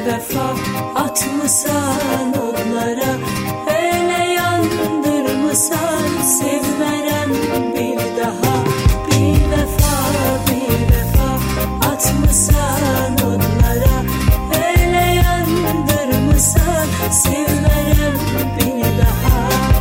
vefa atmısan onlara, hele yandırmısan sevmerem bir daha. Bir vefa atmısan onlara, hele yandırmısan sevmerem bir daha.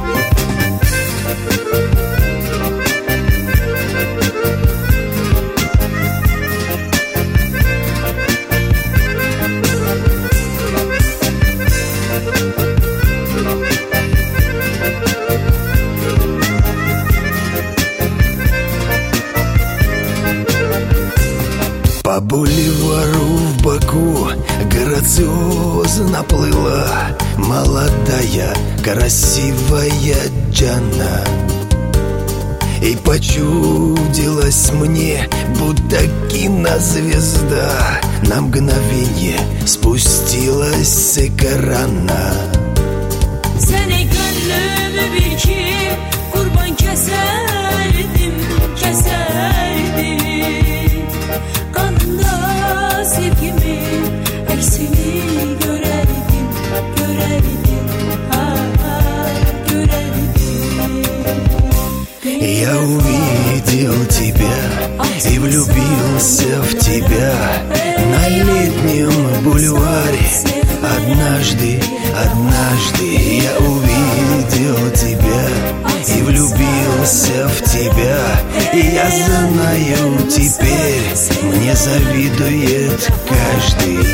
По бульвару в Баку грациозно плыла молодая, красивая Джанна. И почудилась мне, будто кинозвезда на мгновенье спустилась с экрана. Seni gönlümü bil ki kurban keserdim, keserdim. Kanında sevgimin eksini görerdim, görerdim, görerdim. Я увидел тебя и влюбился в тебя на летнем бульваре. Однажды я увидел тебя и влюбился в тебя. И я знаю теперь, мне завидует каждый.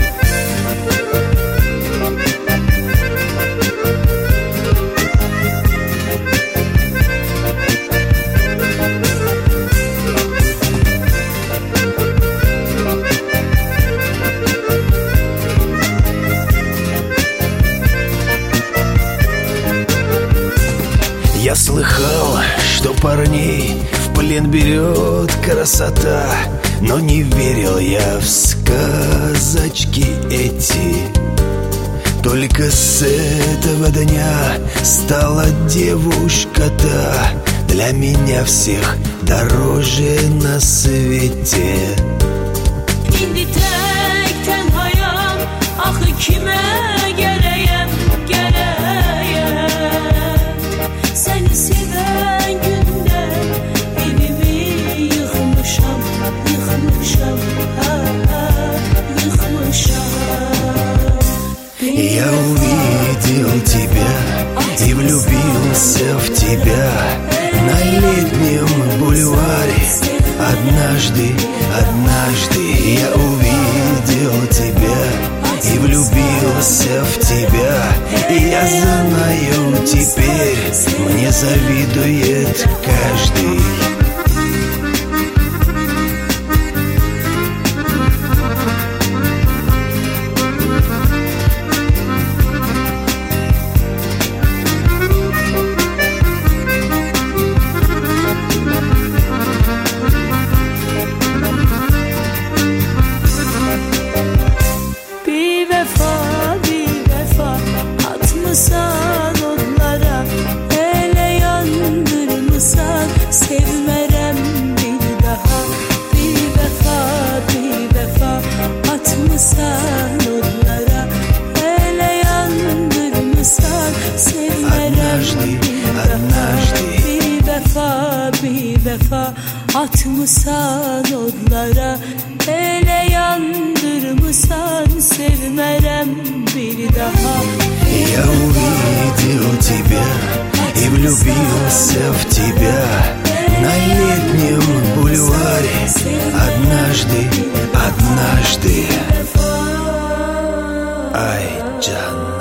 Я слыхал, что парней в плен берет красота, но не верил я в сказочки эти. Только с этого дня стала девушка-то для меня всех дороже на свете. İndi tek tenhayam, axı kimə gələyəm, gələyəm. Səni sevən gündən evimi yıxmışam, yıxmışam, yıxmışam. Я увидел тебя и влюбился в тебя на летнем бульваре. Однажды я увидел тебя и влюбился в тебя. И я знаю теперь, мне завидует каждый. Atmısan onlara, hele yandırmısan sevmerem bir daha. Bir vefa atmısan onlara, hele yandırmısan sevmerem bir daha. Bir vefa atmısan onlara, hele yandırmısan sevmerem bir daha. Я увидел тебя и влюбился в тебя на летнем бульваре. Однажды Ай, Джанна.